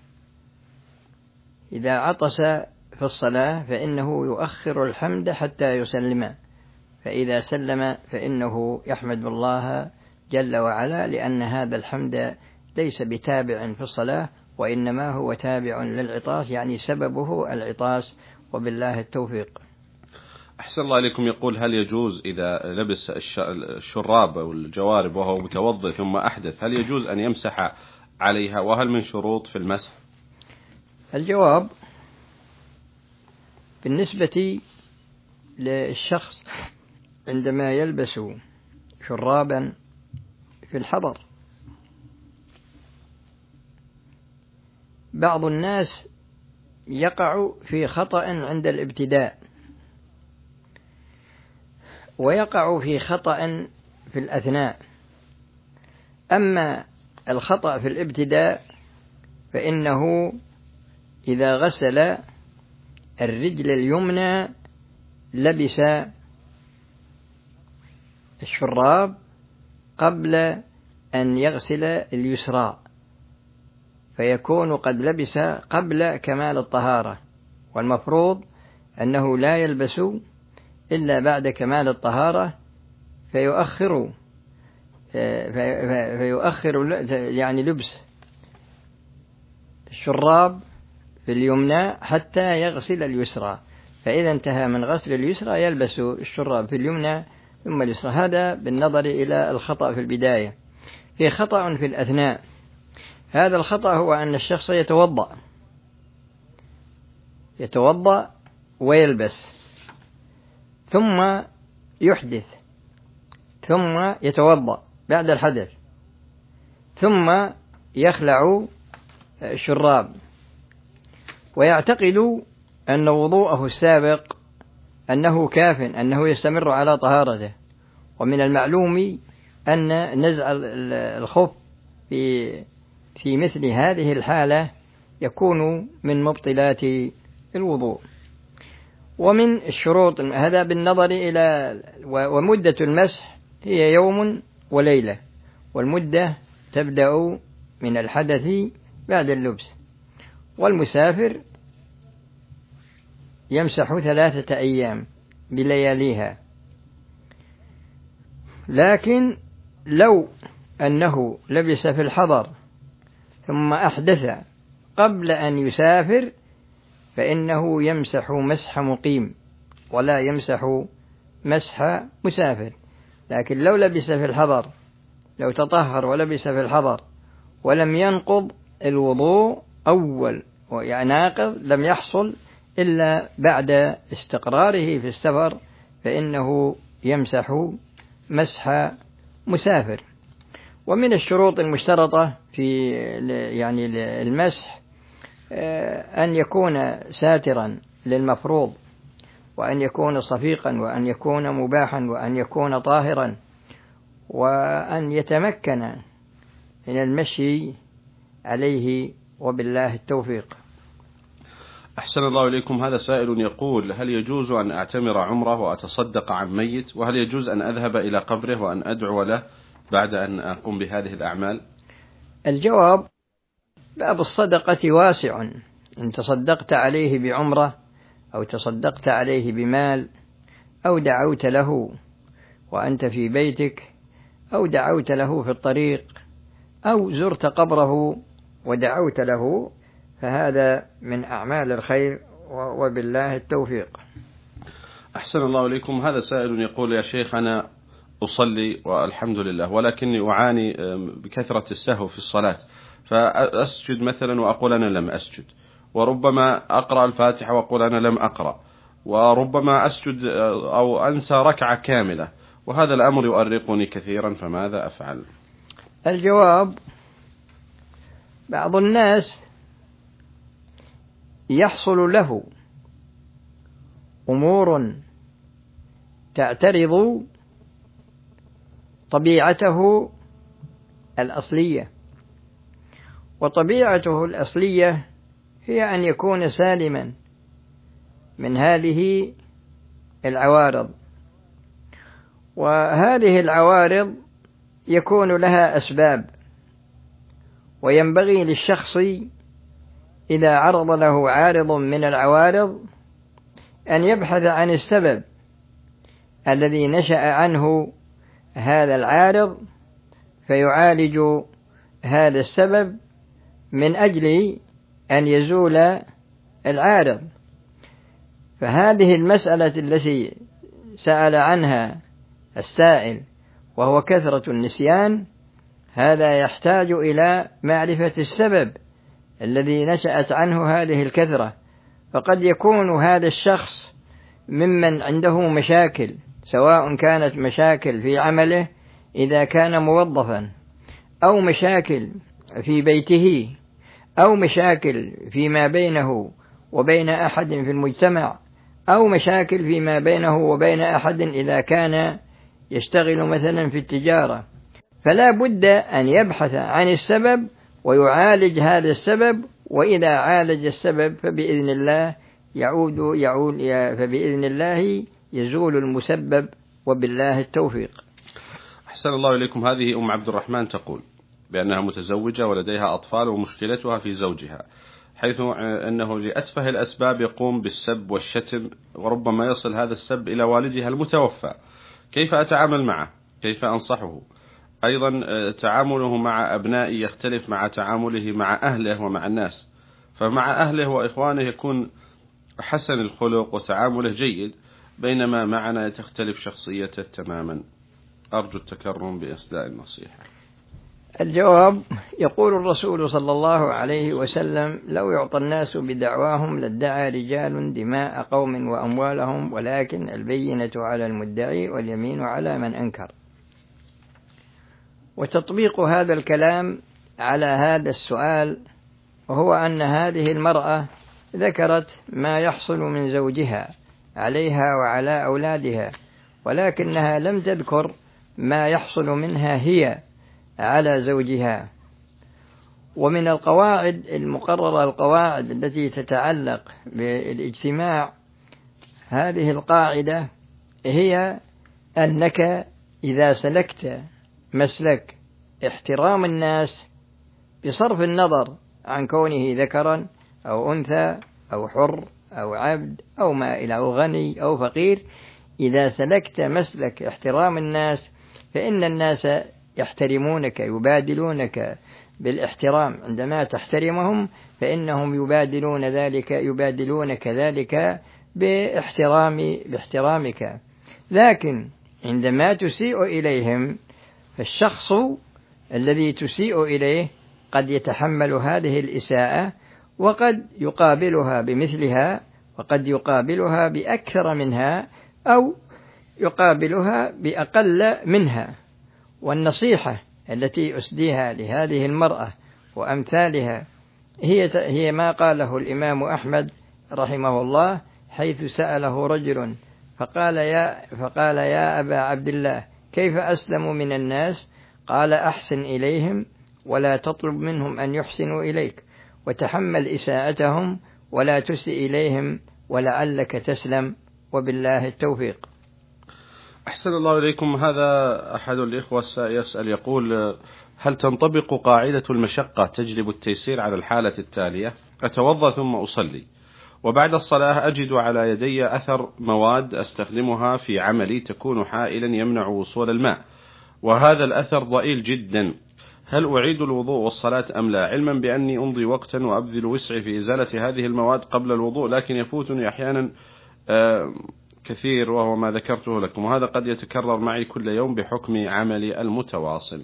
Speaker 3: إذا عطس في الصلاة فإنه يؤخر الحمد حتى يسلم، فإذا سلم فإنه يحمد الله جل وعلا، لأن هذا الحمد ليس بتابع في الصلاة، وإنما هو تابع للعطاس، يعني سببه العطاس، وبالله التوفيق.
Speaker 2: أحسن الله إليكم. يقول: هل يجوز إذا لبس الشراب أو الجوارب وهو متوضئ ثم أحدث، هل يجوز أن يمسح عليها، وهل من شروط في المسح؟
Speaker 3: الجواب: بالنسبة للشخص عندما يلبس شرابا في الحضر، بعض الناس يقع في خطأ عند الابتداء، ويقع في خطأ في الأثناء. أما الخطأ في الابتداء فإنه إذا غسل الرجل اليمنى لبس الشراب قبل أن يغسل اليسرى، فيكون قد لبس قبل كمال الطهارة، والمفروض أنه لا يلبس إلا بعد كمال الطهارة، فيؤخر فيؤخر يعني لبس الشراب في اليمنى حتى يغسل اليسرى، فإذا انتهى من غسل اليسرى يلبس الشراب في اليمنى ثم اليسرى. هذا بالنظر إلى الخطأ في البداية. في خطأ في الأثناء، هذا الخطأ هو أن الشخص يتوضأ يتوضأ ويلبس ثم يحدث ثم يتوضأ بعد الحدث ثم يخلع الشراب، ويعتقد أن وضوءه السابق أنه كاف، أنه يستمر على طهارته. ومن المعلوم أن نزع الخف في في مثل هذه الحالة يكون من مبطلات الوضوء. ومن الشروط هذا بالنظر إلى ومدة المسح هي يوم وليلة، والمدة تبدأ من الحدث بعد اللبس. والمسافر يمسح ثلاثة أيام بلياليها. لكن لو أنه لبس في الحضر ثم أحدث قبل أن يسافر فإنه يمسح مسح مقيم ولا يمسح مسح مسافر. لكن لو لبس في الحضر، لو تطهر ولبس في الحضر ولم ينقض الوضوء أول، يعني ناقض لم يحصل إلا بعد استقراره في السفر، فإنه يمسح مسح مسافر. ومن الشروط المشترطة في يعني المسح أن يكون ساترا للمفروض، وأن يكون صفيقا، وأن يكون مباحا، وأن يكون طاهرا، وأن يتمكن من المشي عليه، وبالله التوفيق.
Speaker 2: أحسن الله إليكم. هذا سائل يقول: هل يجوز أن أعتمر عمره وأتصدق عن ميت؟ وهل يجوز أن أذهب إلى قبره وأن أدعو له بعد أن أقوم بهذه الأعمال؟
Speaker 3: الجواب: باب الصدقة واسع. إن تصدقت عليه بعمرة أو تصدقت عليه بمال أو دعوت له وأنت في بيتك أو دعوت له في الطريق أو زرت قبره ودعوت له، فهذا من أعمال الخير، وبالله التوفيق.
Speaker 2: أحسن الله إليكم. هذا سائل يقول: يا شيخ، أنا أصلي والحمد لله، ولكني أعاني بكثرة السهو في الصلاة، فأسجد مثلا وأقول أنا لم أسجد، وربما أقرأ الفاتحة وأقول أنا لم أقرأ، وربما أسجد أو أنسى ركعة كاملة، وهذا الأمر يؤرقني كثيرا، فماذا أفعل؟
Speaker 3: الجواب: بعض الناس يحصل له أمور تعترض طبيعته الأصلية، وطبيعته الأصلية هي أن يكون سالما من هذه العوارض، وهذه العوارض يكون لها أسباب، وينبغي للشخص إذا عرض له عارض من العوارض أن يبحث عن السبب الذي نشأ عنه هذا العارض، فيعالج هذا السبب من أجل أن يزول العارض. فهذه المسألة التي سأل عنها السائل وهو كثرة النسيان، هذا يحتاج إلى معرفة السبب الذي نشأت عنه هذه الكثرة. فقد يكون هذا الشخص ممن عنده مشاكل، سواء كانت مشاكل في عمله إذا كان موظفا، أو مشاكل في بيته، أو مشاكل فيما بينه وبين أحد في المجتمع، أو مشاكل فيما بينه وبين أحد إذا كان يشتغل مثلا في التجارة. فلا بد أن يبحث عن السبب ويعالج هذا السبب، وإذا عالج السبب فبإذن الله يعود يعود فبإذن الله يزول المسبب، وبالله التوفيق.
Speaker 2: أحسن الله إليكم. هذه أم عبد الرحمن تقول: بأنها متزوجة ولديها أطفال ومشكلتها في زوجها، حيث أنه لأتفه الأسباب يقوم بالسب والشتم، وربما يصل هذا السب إلى والدها المتوفى. كيف أتعامل معه؟ كيف أنصحه؟ أيضا تعامله مع أبنائي يختلف مع تعامله مع أهله ومع الناس، فمع أهله وإخوانه يكون حسن الخلق وتعامله جيد، بينما معنا تختلف شخصيته تماما. أرجو التكرم بإسداء النصيحة.
Speaker 3: الجواب: يقول الرسول صلى الله عليه وسلم: لو يعطى الناس بدعواهم لادعى رجال دماء قوم وأموالهم، ولكن البينة على المدعي واليمين على من أنكر. وتطبيق هذا الكلام على هذا السؤال وهو أن هذه المرأة ذكرت ما يحصل من زوجها عليها وعلى أولادها، ولكنها لم تذكر ما يحصل منها هي على زوجها. ومن القواعد المقررة، القواعد التي تتعلق بالاجتماع، هذه القاعدة هي أنك إذا سلكت مسلك احترام الناس بصرف النظر عن كونه ذكرا أو أنثى أو حر أو عبد أو مائل أو غني أو فقير، إذا سلكت مسلك احترام الناس فإن الناس يحترمونك، يبادلونك بالاحترام. عندما تحترمهم فإنهم يبادلون ذلك يبادلونك ذلك باحترام باحترامك. لكن عندما تسيء إليهم، فالشخص الذي تسيء إليه قد يتحمل هذه الإساءة، وقد يقابلها بمثلها، وقد يقابلها بأكثر منها، أو يقابلها بأقل منها. والنصيحة التي أسديها لهذه المرأة وأمثالها هي هي ما قاله الإمام أحمد رحمه الله، حيث سأله رجل فقال يا فقال يا أبا عبد الله كيف أسلم من الناس؟ قال: أحسن إليهم ولا تطلب منهم أن يحسنوا إليك، وتحمل إساءتهم ولا تسئ إليهم، ولعلك تسلم، وبالله التوفيق.
Speaker 2: أحسن الله إليكم. هذا أحد الإخوة يسأل يقول: هل تنطبق قاعدة المشقة تجلب التيسير على الحالة التالية؟ أتوضأ ثم أصلي، وبعد الصلاة أجد على يدي أثر مواد أستخدمها في عملي تكون حائلا يمنع وصول الماء، وهذا الأثر ضئيل جدا، هل أعيد الوضوء والصلاة أم لا؟ علما بأني أمضي وقتا وأبذل وسعي في إزالة هذه المواد قبل الوضوء، لكن يفوتني أحيانا كثير وهو ما ذكرته لكم، وهذا قد يتكرر معي كل يوم بحكم عملي المتواصل.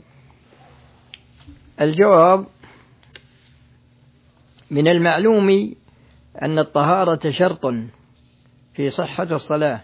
Speaker 3: الجواب: من المعلوم أن الطهارة شرط في صحة الصلاة،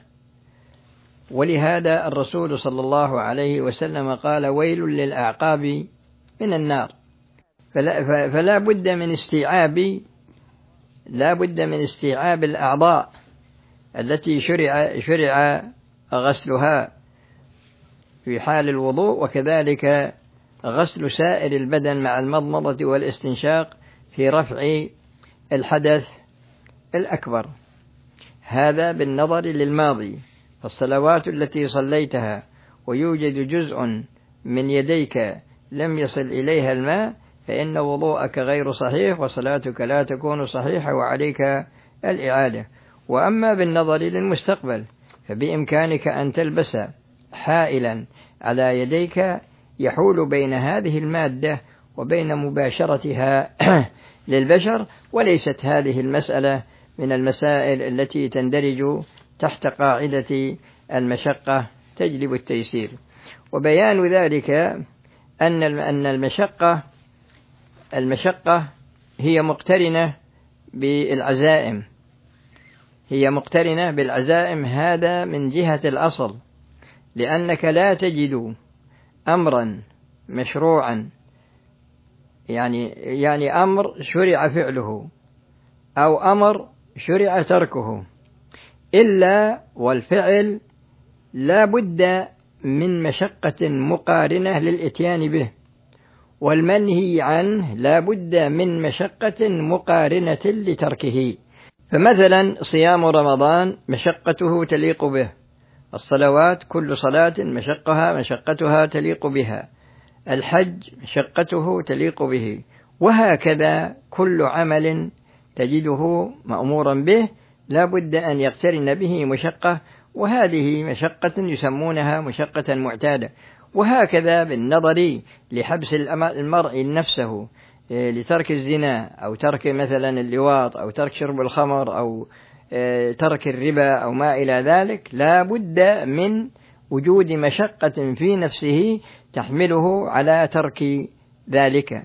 Speaker 3: ولهذا الرسول صلى الله عليه وسلم قال: ويل للأعقاب من النار. فلا, فلا بد من استيعاب لا بد من استيعاب الأعضاء التي شرع شرع غسلها في حال الوضوء، وكذلك غسل سائر البدن مع المضمضة والاستنشاق في رفع الحدث الأكبر. هذا بالنظر للماضي، فالصلوات التي صليتها ويوجد جزء من يديك لم يصل إليها الماء فإن وضوءك غير صحيح وصلاتك لا تكون صحيحة وعليك الإعادة. وأما بالنظر للمستقبل فبإمكانك أن تلبس حائلا على يديك يحول بين هذه المادة وبين مباشرتها للبشر، وليست هذه المسألة من المسائل التي تندرج تحت قاعدة المشقة تجلب التيسير. وبيان ذلك أن أن المشقة المشقة هي مقترنة بالعزائم هي مقترنة بالعزائم هذا من جهة الأصل، لأنك لا تجد أمرا مشروعا، يعني يعني أمر شرع فعله أو أمر شرع تركه، إلا والفعل لا بد من مشقة مقارنة للإتيان به، والمنهي عنه لا بد من مشقة مقارنة لتركه. فمثلا صيام رمضان مشقته تليق به، الصلوات كل صلاة مشقها مشقتها تليق بها، الحج مشقته تليق به، وهكذا كل عمل تجده مأمورا به لا بد أن يقترن به مشقة، وهذه مشقة يسمونها مشقة معتادة. وهكذا بالنظر لحبس المرء نفسه لترك الزنا أو ترك مثلا اللواط أو ترك شرب الخمر أو ترك الربا أو ما إلى ذلك، لا بد من وجود مشقة في نفسه تحمله على ترك ذلك.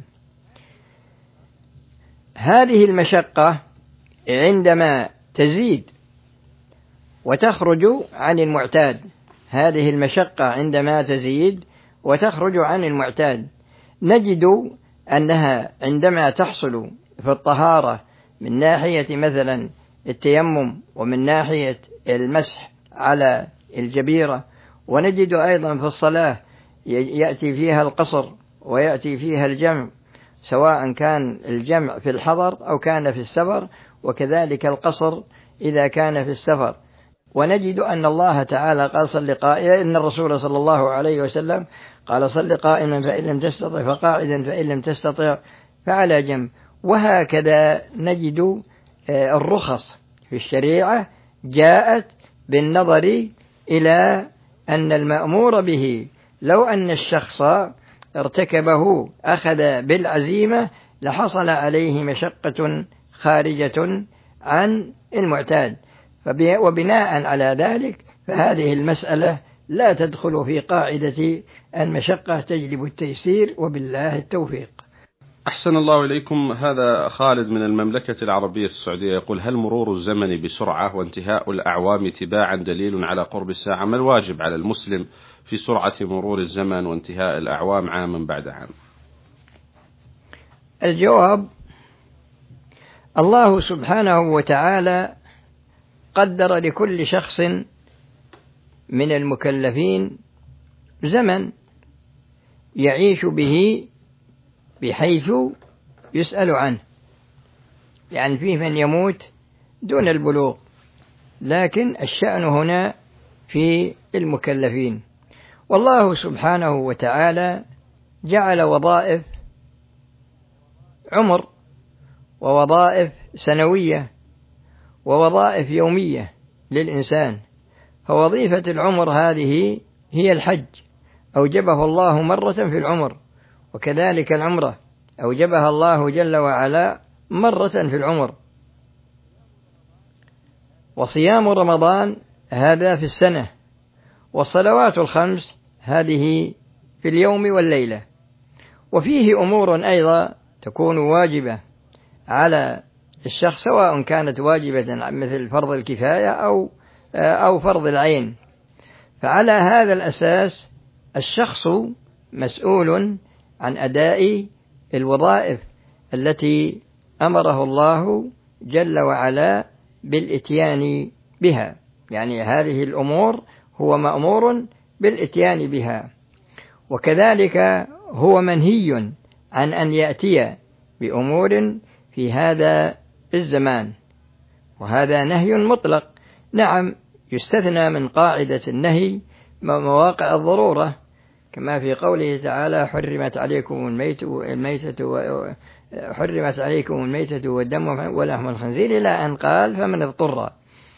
Speaker 3: هذه المشقة عندما تزيد وتخرج عن المعتاد، هذه المشقة عندما تزيد وتخرج عن المعتاد نجد أنها عندما تحصل في الطهارة من ناحية مثلا التيمم ومن ناحية المسح على الجبيرة، ونجد أيضا في الصلاة يأتي فيها القصر ويأتي فيها الجمع، سواء كان الجمع في الحضر أو كان في السفر، وكذلك القصر إذا كان في السفر. ونجد أن الله تعالى قال صل قائما، إن الرسول صلى الله عليه وسلم قال صل قائما فإن لم تستطع فقاعدا فإن لم تستطع فعلى جنب. وهكذا نجد الرخص في الشريعة جاءت بالنظر إلى أن المأمور به لو أن الشخص ارتكبه أخذ بالعزيمة لحصل عليه مشقة خارجة عن المعتاد، وبناء على ذلك فهذه المسألة لا تدخل في قاعدة المشقة تجلب التيسير، وبالله التوفيق.
Speaker 2: أحسن الله إليكم. هذا خالد من المملكة العربية السعودية يقول: هل مرور الزمن بسرعة وانتهاء الأعوام تباعا دليل على قرب الساعة؟ ما الواجب على المسلم في سرعة مرور الزمن وانتهاء الأعوام عاما بعد عام؟
Speaker 3: الجواب: الله سبحانه وتعالى قدر لكل شخص من المكلفين زمن يعيش به بحيث يسأل عنه، يعني فيه من يموت دون البلوغ، لكن الشأن هنا في المكلفين. والله سبحانه وتعالى جعل وظائف عمر ووظائف سنوية ووظائف يومية للإنسان، فوظيفة العمر هذه هي الحج، أوجبه الله مرة في العمر، وكذلك العمرة أوجبها الله جل وعلا مرة في العمر، وصيام رمضان هذا في السنة، والصلوات الخمس هذه في اليوم والليلة. وفيه أمور أيضا تكون واجبة على الشخص سواء كانت واجبة مثل فرض الكفاية أو أو فرض العين، فعلى هذا الأساس الشخص مسؤول عن أداء الوظائف التي أمره الله جل وعلا بالإتيان بها، يعني هذه الأمور هو مأمور بالإتيان بها. وكذلك هو منهي عن أن يأتي بأمور في هذا الزمان، وهذا نهي مطلق. نعم، يستثنى من قاعدة النهي مواقع الضرورة، كما في قوله تعالى: حرمت عليكم الميتة حرمت عليكم الميتة والدم ولحم الخنزير، إلى أن قال: فمن اضطر.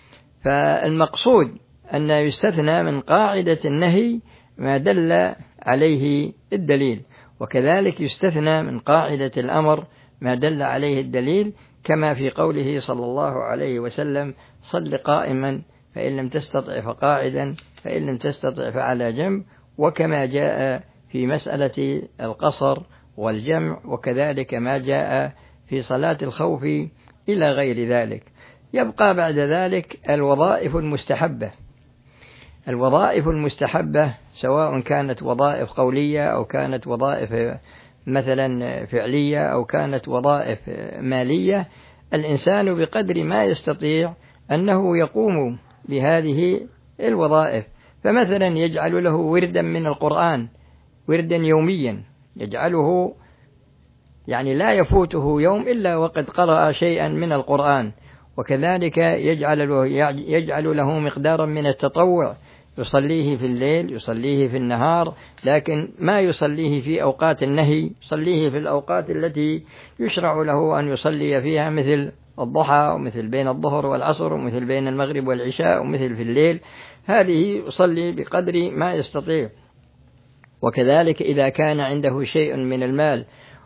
Speaker 3: فالمقصود أن يستثنى من قاعدة النهي ما دل عليه الدليل، وكذلك يستثنى من قاعدة الأمر ما دل عليه الدليل، كما في قوله صلى الله عليه وسلم: صل قائما فإن لم تستطع فقاعدا فإن لم تستطع فعلى جنب، وكما جاء في مسألة القصر والجمع، وكذلك ما جاء في صلاة الخوف إلى غير ذلك. يبقى بعد ذلك الوظائف المستحبة. الوظائف المستحبة سواء كانت وظائف قولية أو كانت وظائف مثلا فعلية أو كانت وظائف مالية، الإنسان بقدر ما يستطيع أنه يقوم بهذه الوظائف. فمثلا يجعل له وردا من القرآن، وردا يوميا يجعله، يعني لا يفوته يوم إلا وقد قرأ شيئا من القرآن، وكذلك يجعل له, يجعل له مقدارا من التطوع، يصليه في الليل، يصليه في النهار، لكن ما يصليه في أوقات النهي، يصليه في الأوقات التي يشرع له أن يصلي فيها، مثل الضحى، ومثل بين الظهر والعصر، ومثل بين المغرب والعشاء، ومثل في الليل. هذه يصلي بقدر ما يستطيع. وكذلك إذا كان عنده شيء من المال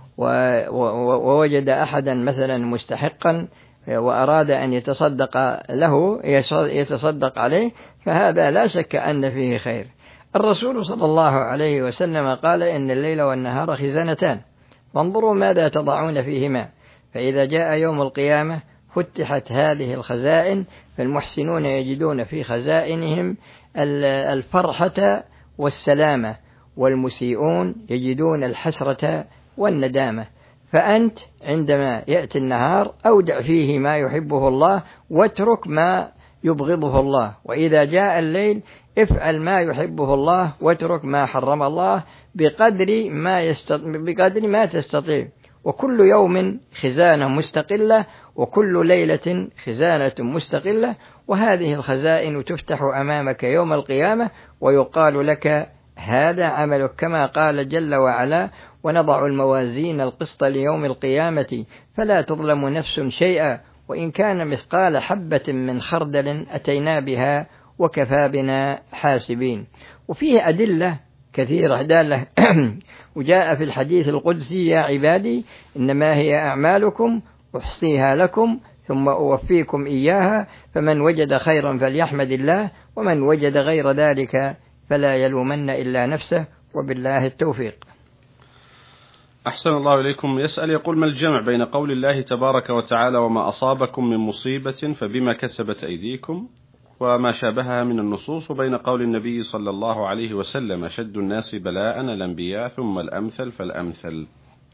Speaker 3: ووجد أحدا مثلا مستحقا وأراد أن يتصدق له يتصدق عليه، فهذا لا شك أن فيه خير. الرسول صلى الله عليه وسلم قال إن الليل والنهار خزانتان، فانظروا ماذا تضعون فيهما، فإذا جاء يوم القيامة فتحت هذه الخزائن، فالمحسنون يجدون في خزائنهم الفرحة والسلامة، والمسيئون يجدون الحسرة والندامة. فأنت عندما يأتي النهار أودع فيه ما يحبه الله واترك ما يبغضه الله، وإذا جاء الليل افعل ما يحبه الله واترك ما حرم الله بقدر ما, يست... بقدر ما تستطيع. وكل يوم خزانة مستقلة، وكل ليلة خزانة مستقلة، وهذه الخزائن تفتح أمامك يوم القيامة ويقال لك هذا عملك، كما قال جل وعلا: ونضع الموازين القسط ليوم القيامة فلا تظلم نفس شيئا وإن كان مثقال حبة من خردل أتينا بها وكفى بنا حاسبين. وفيه أدلة كثيرة دالة وجاء في الحديث القدسي: يا عبادي إنما هي أعمالكم أحصيها لكم ثم أوفيكم إياها، فمن وجد خيرا فليحمد الله، ومن وجد غير ذلك فلا يلومن إلا نفسه، وبالله التوفيق.
Speaker 2: أحسن الله إليكم. يسأل يقول: ما الجمع بين قول الله تبارك وتعالى وما أصابكم من مصيبة فبما كسبت أيديكم وما شابهها من النصوص، وبين قول النبي صلى الله عليه وسلم: أشد الناس بلاء الأنبياء ثم الأمثل فالأمثل؟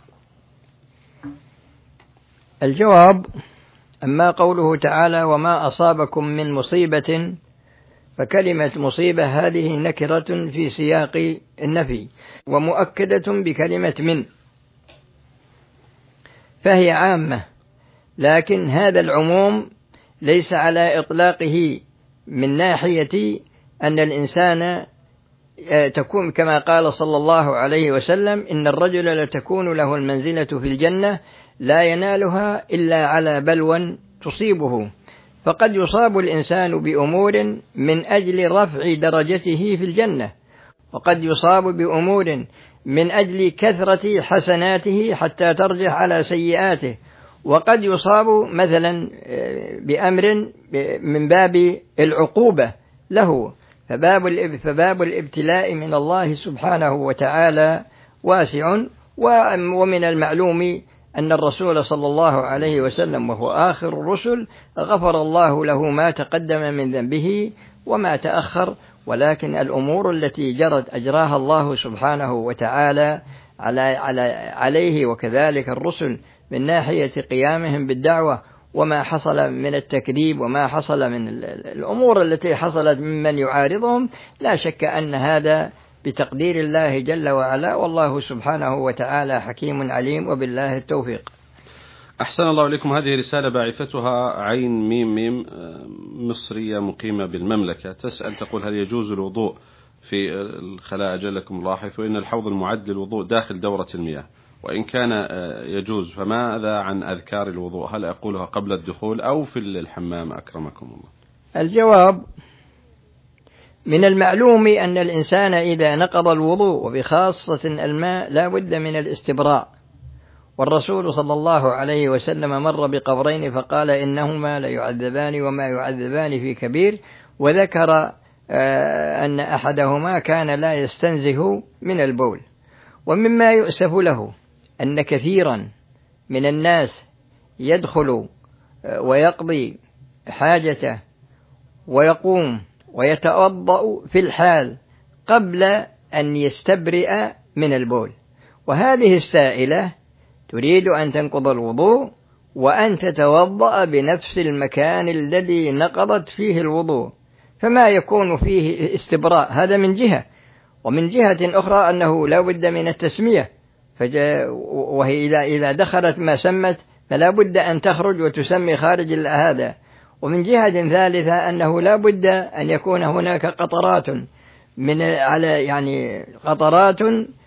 Speaker 3: الجواب: أما قوله تعالى وما أصابكم من مصيبة، فكلمة مصيبة هذه نكرة في سياق النفي ومؤكدة بكلمة من، فهي عامة، لكن هذا العموم ليس على إطلاقه من ناحية أن الإنسان تكون كما قال صلى الله عليه وسلم: إن الرجل لتكون له المنزلة في الجنة لا ينالها إلا على بلوى تصيبه. فقد يصاب الإنسان بأمور من أجل رفع درجته في الجنة، وقد يصاب بأمور من أجل كثرة حسناته حتى ترجح على سيئاته، وقد يصاب مثلا بأمر من باب العقوبة له. فباب فباب الابتلاء من الله سبحانه وتعالى واسع. ومن المعلوم أن الرسول صلى الله عليه وسلم وهو آخر الرسل غفر الله له ما تقدم من ذنبه وما تأخر، ولكن الأمور التي جرت أجراها الله سبحانه وتعالى على على عليه وكذلك الرسل من ناحية قيامهم بالدعوة، وما حصل من التكذيب وما حصل من الأمور التي حصلت ممن يعارضهم، لا شك أن هذا بتقدير الله جل وعلا، والله سبحانه وتعالى حكيم عليم، وبالله التوفيق.
Speaker 2: أحسن الله إليكم. هذه رسالة باعثتها عين ميم ميم مصرية مقيمة بالمملكة، تسأل تقول: هل يجوز الوضوء في الخلاء أجلكم الله، حيث إن الحوض المعد للوضوء داخل دورة المياه، وإن كان يجوز فماذا عن أذكار الوضوء؟ هل أقولها قبل الدخول أو في الحمام أكرمكم الله؟
Speaker 3: الجواب: من المعلوم أن الإنسان إذا نقض الوضوء وبخاصة الماء لا بد من الاستبراء، والرسول صلى الله عليه وسلم مر بقبرين فقال: إنهما ليعذبان وما يعذبان في كبير، وذكر أن أحدهما كان لا يستنزه من البول. ومما يؤسف له أن كثيرا من الناس يدخل ويقضي حاجته ويقوم ويتوضأ في الحال قبل أن يستبرئ من البول، وهذه السائلة تريد أن تنقض الوضوء وأن تتوضأ بنفس المكان الذي نقضت فيه الوضوء، فما يكون فيه استبراء هذا من جهة، ومن جهة أخرى أنه لا بد من التسمية، وهي إذا دخلت ما سمت فلا بد أن تخرج وتسمي خارج هذا. ومن جهة ثالثة أنه لا بد أن يكون هناك قطرات من على يعني قطرات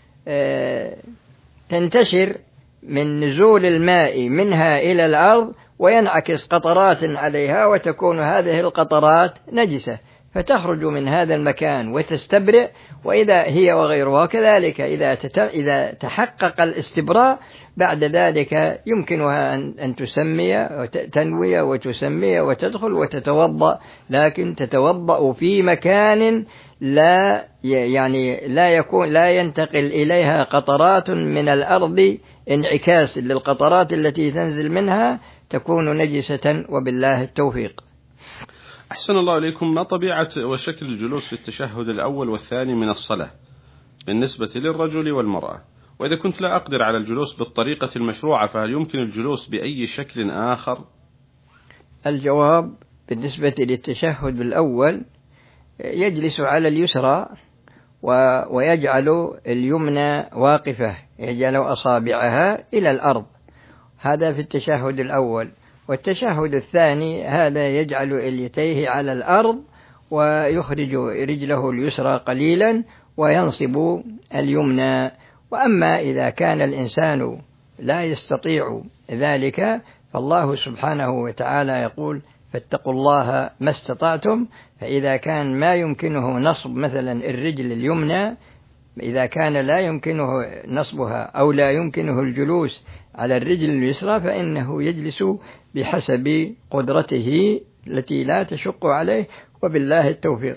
Speaker 3: تنتشر من نزول الماء منها إلى الأرض وينعكس قطرات عليها، وتكون هذه القطرات نجسة فتخرج من هذا المكان وتستبرئ، وإذا هي وغيرها كذلك إذا إذا تحقق الاستبراء بعد ذلك يمكنها أن تسمي تنوي وتسمي وتدخل وتتوضأ، لكن تتوضأ في مكان لا يعني لا يكون لا ينتقل إليها قطرات من الأرض انعكاس للقطرات التي تنزل منها، تكون نجسة وبالله التوفيق.
Speaker 2: أحسن الله إليكم. ما طبيعة وشكل الجلوس في التشهد الأول والثاني من الصلاة بالنسبة للرجل والمرأة؟ وإذا كنت لا أقدر على الجلوس بالطريقة المشروعة فهل يمكن الجلوس بأي شكل آخر؟
Speaker 3: الجواب بالنسبة للتشهد الأول يجلس على اليسرى ويجعل اليمنى واقفة، يجعل أصابعها إلى الأرض، هذا في التشهد الأول. والتشهد الثاني هذا يجعل اليتيه على الأرض ويخرج رجله اليسرى قليلا وينصب اليمنى. وأما إذا كان الإنسان لا يستطيع ذلك فالله سبحانه وتعالى يقول فاتقوا الله ما استطعتم، فإذا كان ما يمكنه نصب مثلا الرجل اليمنى، إذا كان لا يمكنه نصبها أو لا يمكنه الجلوس على الرجل اليسرى فإنه يجلس بحسب قدرته التي لا تشق عليه، وبالله التوفيق.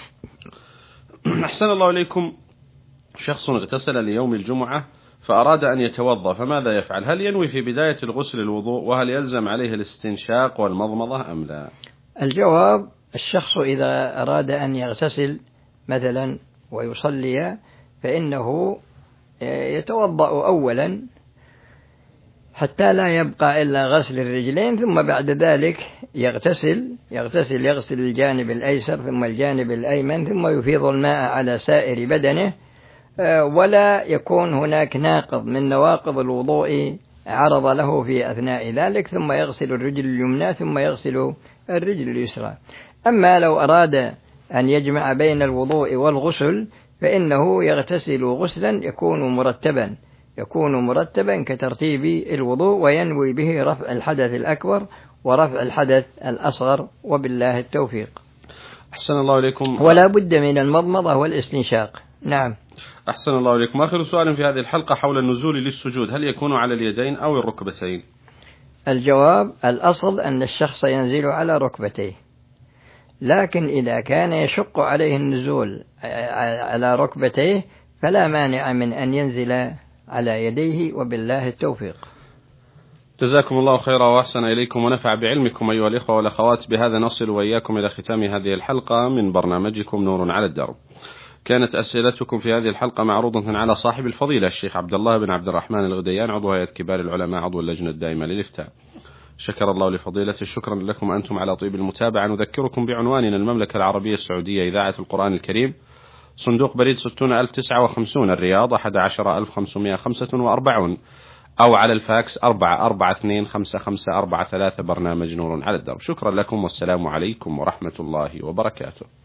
Speaker 2: أحسن الله إليكم. شخص اغتسل ليوم الجمعة فأراد أن يتوضأ فماذا يفعل؟ هل ينوي في بداية الغسل الوضوء؟ وهل يلزم عليه الاستنشاق والمضمضة أم لا؟
Speaker 3: الجواب الشخص إذا أراد أن يغتسل مثلا ويصلي فإنه يتوضأ أولا حتى لا يبقى إلا غسل الرجلين، ثم بعد ذلك يغتسل يغتسل يغسل الجانب الأيسر ثم الجانب الأيمن، ثم يفيض الماء على سائر بدنه، ولا يكون هناك ناقض من نواقض الوضوء عرض له في أثناء ذلك، ثم يغسل الرجل اليمنى ثم يغسل الرجل اليسرى. أما لو أراد أن يجمع بين الوضوء والغسل فإنه يغتسل غسلا يكون مرتبا يكون مرتبا كترتيب الوضوء، وينوي به رفع الحدث الأكبر ورفع الحدث الأصغر، وبالله التوفيق.
Speaker 2: أحسن الله إليكم.
Speaker 3: ولا بد من المضمضة والاستنشاق. نعم.
Speaker 2: أحسن الله إليكم. آخر سؤال في هذه الحلقة حول النزول للسجود، هل يكون على اليدين أو الركبتين؟
Speaker 3: الجواب الأصل أن الشخص ينزل على ركبتيه، لكن إذا كان يشق عليه النزول على ركبتيه فلا مانع من أن ينزل على يديه، وبالله التوفيق.
Speaker 2: جزاكم الله خيرا وأحسن إليكم ونفع بعلمكم أيها الإخوة والأخوات. بهذا نصل وإياكم إلى ختام هذه الحلقة من برنامجكم نور على الدرب. كانت أسئلتكم في هذه الحلقة معروضة على صاحب الفضيلة الشيخ عبد الله بن عبد الرحمن الغديان، عضو هيئة كبار العلماء، عضو اللجنة الدائمة للإفتاء. شكر الله لفضيلته. شكرا لكم أنتم على طيب المتابعة. نذكركم بعنواننا: المملكة العربية السعودية، إذاعة القرآن الكريم، صندوق بريد ستون ألف وتسعة وخمسين، الرياض أحد عشر ألف وخمسمائة وخمسة وأربعين، أو على الفاكس أربعة أربعة اثنين خمسة خمسة أربعة ثلاثة. برنامج نور على الدرب. شكرا لكم والسلام عليكم ورحمة الله وبركاته.